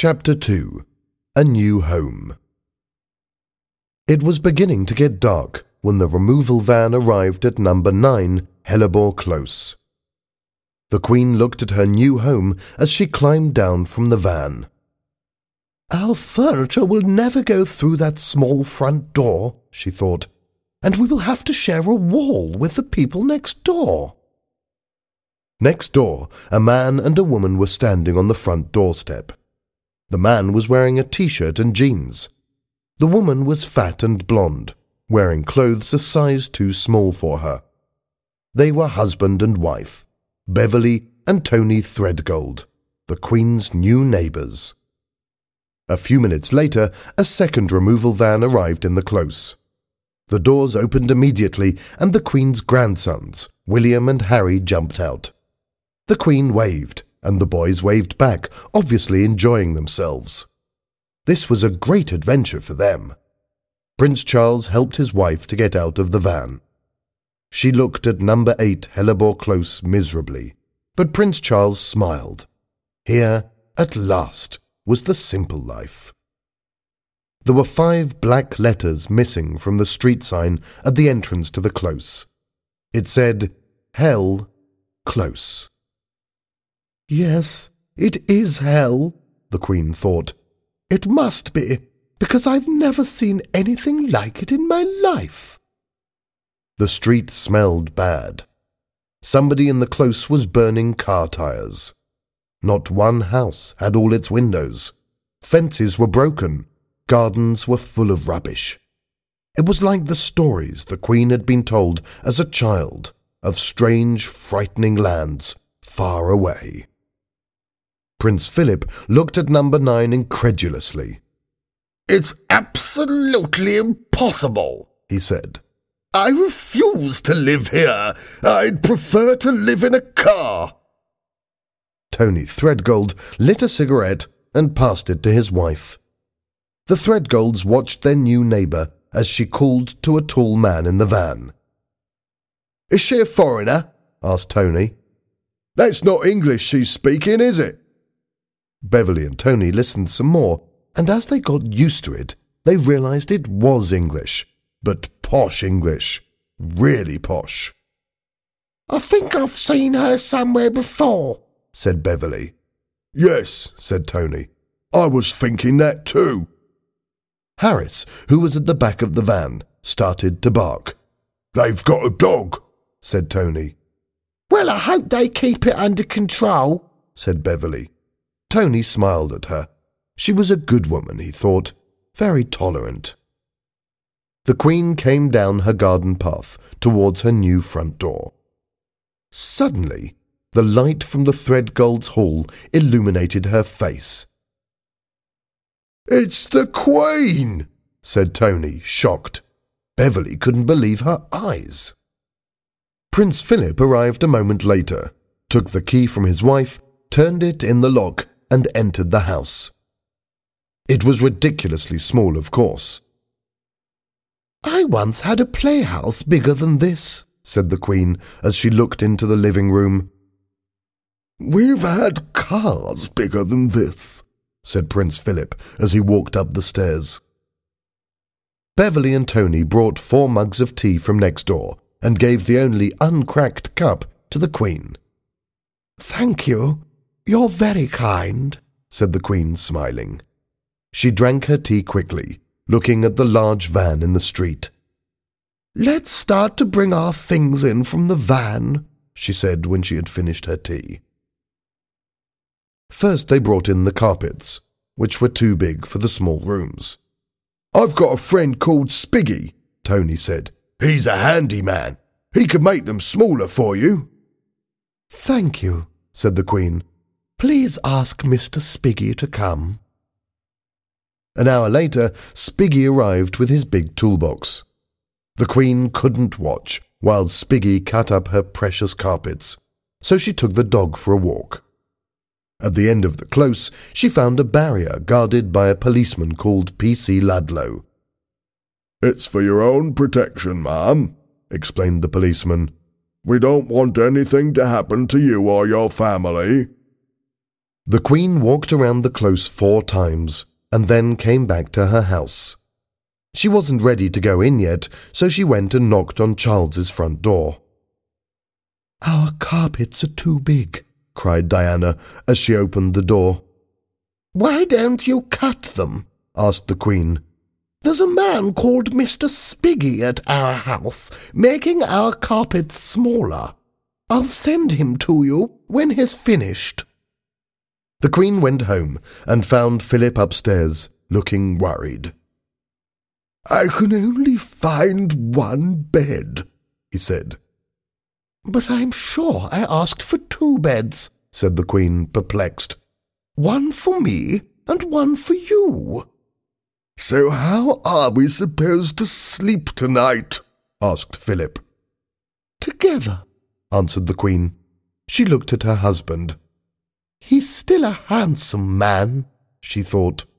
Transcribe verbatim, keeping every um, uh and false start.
Chapter two. A New Home. It was beginning to get dark when the removal van arrived at number nine, Hellebore Close. The Queen looked at her new home as she climbed down from the van. "Our furniture will never go through that small front door," she thought, "and we will have to share a wall with the people next door." Next door, a man and a woman were standing on the front doorstep. The man was wearing a t-shirt and jeans. The woman was fat and blonde, wearing clothes a size too small for her. They were husband and wife, Beverly and Tony Threadgold, the Queen's new neighbours. A few minutes later, a second removal van arrived in the close. The doors opened immediately, and the Queen's grandsons, William and Harry, jumped out. The Queen waved, and the boys waved back, obviously enjoying themselves. This was a great adventure for them. Prince Charles helped his wife to get out of the van. She looked at number eight Hellebore Close miserably, but Prince Charles smiled. Here, at last, was the simple life. There were five black letters missing from the street sign at the entrance to the close. It said, Hell Close. "Yes, it is hell," the Queen thought. "It must be, because I've never seen anything like it in my life." The street smelled bad. Somebody in the close was burning car tires. Not one house had all its windows. Fences were broken. Gardens were full of rubbish. It was like the stories the Queen had been told as a child of strange, frightening lands far away. Prince Philip looked at number nine incredulously. "It's absolutely impossible," he said. "I refuse to live here. I'd prefer to live in a car." Tony Threadgold lit a cigarette and passed it to his wife. The Threadgolds watched their new neighbour as she called to a tall man in the van. "Is she a foreigner?" asked Tony. "That's not English she's speaking, is it?" Beverly and Tony listened some more, and as they got used to it, they realized it was English, but posh English, really posh. "I think I've seen her somewhere before," said Beverly. "Yes," said Tony. "I was thinking that too." Harris, who was at the back of the van, started to bark. "They've got a dog," said Tony. "Well, I hope they keep it under control," said Beverly. Tony smiled at her. She was a good woman, he thought, very tolerant. The Queen came down her garden path towards her new front door. Suddenly, the light from the Threadgolds' hall illuminated her face. "It's the Queen!" said Tony, shocked. Beverly couldn't believe her eyes. Prince Philip arrived a moment later, took the key from his wife, turned it in the lock, and entered the house. It was ridiculously small, of course. "I once had a playhouse bigger than this," said the Queen as she looked into the living room. "We've had cars bigger than this," said Prince Philip as he walked up the stairs. Beverly and Tony brought four mugs of tea from next door and gave the only uncracked cup to the Queen. "Thank you. You're very kind," said the Queen, smiling. She drank her tea quickly, looking at the large van in the street. "Let's start to bring our things in from the van," she said when she had finished her tea. First they brought in the carpets, which were too big for the small rooms. "I've got a friend called Spiggy," Tony said. "He's a handyman. He could make them smaller for you." "Thank you," said the Queen. "Please ask Mister Spiggy to come." An hour later, Spiggy arrived with his big toolbox. The Queen couldn't watch while Spiggy cut up her precious carpets, so she took the dog for a walk. At the end of the close, she found a barrier guarded by a policeman called P C Ludlow. "It's for your own protection, ma'am," explained the policeman. "We don't want anything to happen to you or your family." The Queen walked around the close four times and then came back to her house. She wasn't ready to go in yet, so she went and knocked on Charles's front door. "Our carpets are too big," cried Diana as she opened the door. "Why don't you cut them?" asked the Queen. "There's a man called Mister Spiggy at our house, making our carpets smaller. I'll send him to you when he's finished." The Queen went home and found Philip upstairs, looking worried. "I can only find one bed," he said. "But I'm sure I asked for two beds," said the Queen, perplexed. "One for me and one for you." "So how are we supposed to sleep tonight?" asked Philip. "Together," answered the Queen. She looked at her husband. "He's still a handsome man," she thought.